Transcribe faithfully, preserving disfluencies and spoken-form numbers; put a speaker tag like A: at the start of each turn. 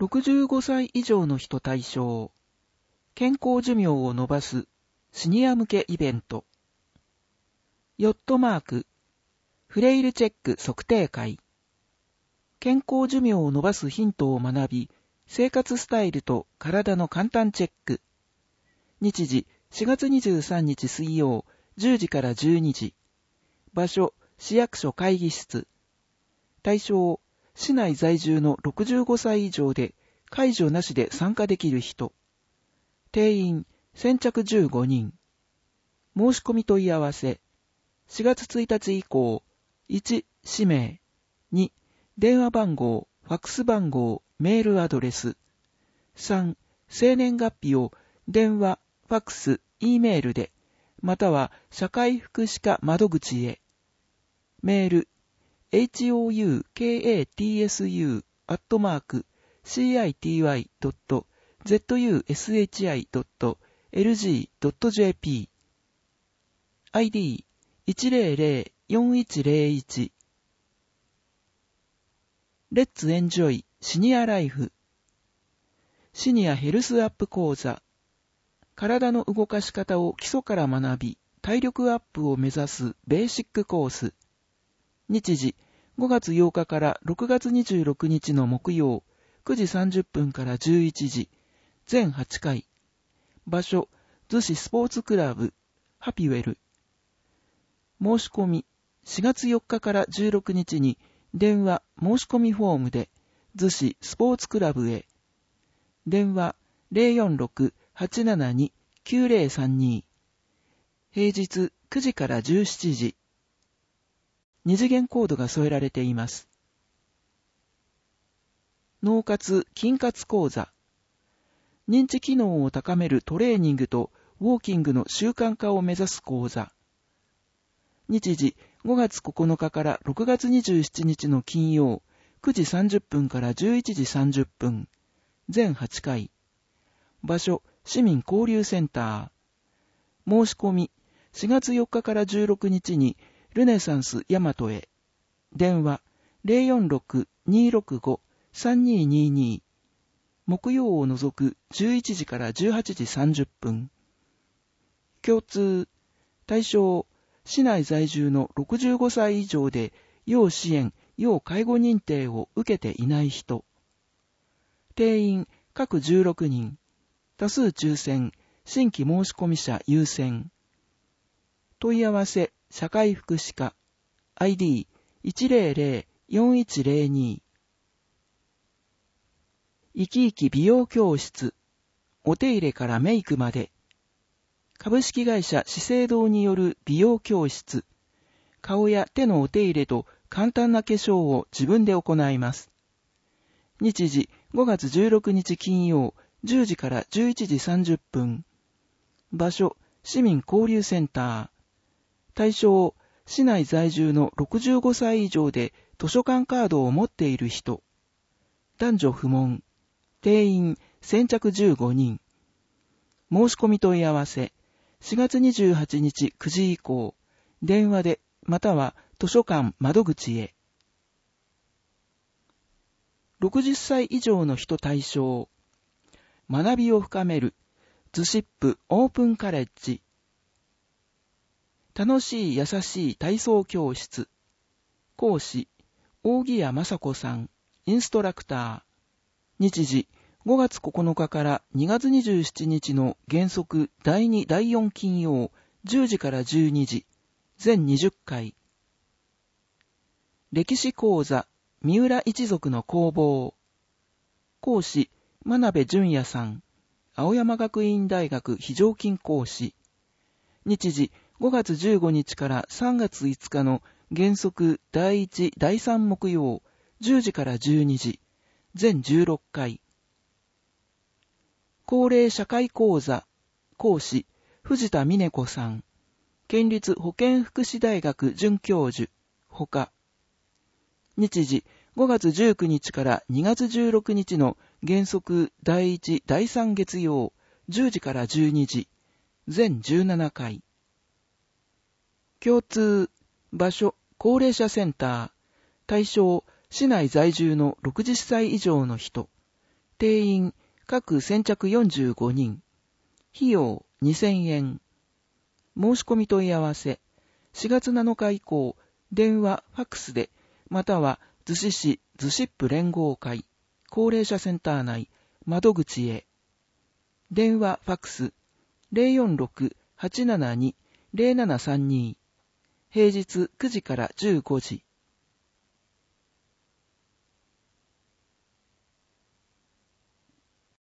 A: ろくじゅうごさい以上の人対象、健康寿命を伸ばすシニア向けイベント。ヨットマーク、フレイルチェック測定会。健康寿命を伸ばすヒントを学び、生活スタイルと体の簡単チェック。日時しがつにじゅうさんにち水曜じゅうじからじゅうにじ。場所、市役所会議室。対象、市内在住のろくじゅうごさい以上で介助なしで参加できる人。定員、先着じゅうごにん。申し込み問い合わせ。しがつついたち以降、いち、氏名。に、電話番号、ファックス番号、メールアドレス。さん、生年月日を電話、ファックス、Eメールで、または社会福祉課窓口へ。メール、ホウカツユ アットマーク シーアイティーワイ ドット ゼットユーエスエイチアイ ドット エルジー ドット ジェーピー。アイディー いちゼロゼロ よんいちゼロいち。レッツエンジョイシニアライフ。シニアヘルスアップ講座。体の動かし方を基礎から学び、体力アップを目指すベーシックコース。日時、ごがつようかからろくがつにじゅうろくにちの木曜、くじさんじゅっぷんからじゅういちじ、全はちかい。場所、逗子スポーツクラブ、ハピウェル。申し込み、しがつよっかからじゅうろくにちに電話申し込みフォームで、逗子スポーツクラブへ。電話 ゼロよんろく はちななに きゅうゼロさんに。平日くじからじゅうしちじ。二次元コードが添えられています。脳活筋活講座。認知機能を高めるトレーニングとウォーキングの習慣化を目指す講座。日時ごがつここのかからろくがつにじゅうしちにちの金曜くじさんじゅっぷんからじゅういちじさんじゅっぷん。全はちかい。場所、市民交流センター。申し込み、しがつよっかからじゅうろくにちにルネサンスヤマトへ。電話 ゼロよんろく にーろくご さんにーにーにー。木曜を除くじゅういちじからじゅうはちじさんじゅっぷん。共通、対象、市内在住のろくじゅうごさい以上で要支援、要介護認定を受けていない人。定員、各じゅうろくにん。多数抽選、新規申し込み者優先。問い合わせ、社会福祉課。アイディー いちゼロゼロ よんいちゼロに。生き生き美容教室。お手入れからメイクまで。株式会社資生堂による美容教室。顔や手のお手入れと簡単な化粧を自分で行います。日時ごがつじゅうろくにち金曜じゅうじからじゅういちじさんじゅっぷん。場所、市民交流センター。対象、市内在住のろくじゅうごさい以上で図書館カードを持っている人。男女不問。定員、先着じゅうごにん。申し込み問い合わせ。しがつにじゅうはちにちくじ以降。電話で、または図書館窓口へ。ろくじゅっさい以上の人対象。学びを深める。ズシップオープンカレッジ。楽しい優しい体操教室。講師、扇谷雅子さん、インストラクター。日時、ごがつここのかからにがつにじゅうしちにちの原則だいにだいよん金曜じゅうじからじゅうにじ。全にじゅっかい。歴史講座、三浦一族の工房。講師、真鍋淳也さん。青山学院大学非常勤講師。日時、ごがつじゅうごにちからさんがついつかの原則だいいちだいさん木曜じゅうじからじゅうにじ。全じゅうろっかい。高齢社会講座。講師、藤田美音子さん。県立保健福祉大学准教授。ほか。日時、ごがつじゅうくにちからにがつじゅうろくにちの原則だいいちだいさん月曜じゅうじからじゅうにじ。全じゅうななかい。共通、場所、高齢者センター。対象、市内在住のろくじゅっさい以上の人。 定員各先着よんじゅうごにん。費用にせんえん。申し込み問い合わせ。しがつなのか以降、電話、ファックスで、または逗子市逗子っぷ連合会、高齢者センター内、窓口へ。電話、ファックス、ゼロよんろく はちななに ゼロななさんに。平日くじからじゅうごじ。